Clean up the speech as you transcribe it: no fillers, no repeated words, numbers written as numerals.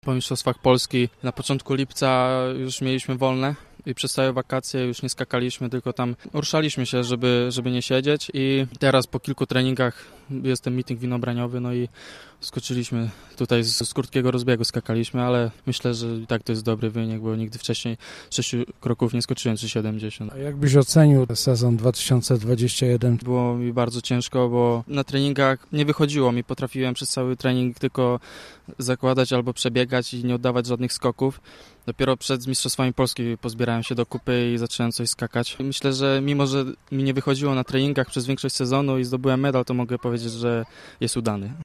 Po Mistrzostwach Polski na początku lipca już mieliśmy wolne i przez całe wakacje już nie skakaliśmy, tylko tam ruszaliśmy się, żeby nie siedzieć i teraz po kilku treningach jest ten meeting winobraniowy, no i skoczyliśmy tutaj z krótkiego rozbiegu skakaliśmy, ale myślę, że i tak to jest dobry wynik, bo nigdy wcześniej 6 kroków nie skoczyłem 3,70. A jak byś ocenił sezon 2021? Było mi bardzo ciężko, bo na treningach nie wychodziło mi, potrafiłem przez cały trening tylko zakładać albo przebiegać i nie oddawać żadnych skoków. Dopiero przed Mistrzostwami Polski pozbierałem się do kupy i zacząłem coś skakać. Myślę, że mimo, że mi nie wychodziło na treningach przez większość sezonu i zdobyłem medal, to mogę powiedzieć, że jest udany.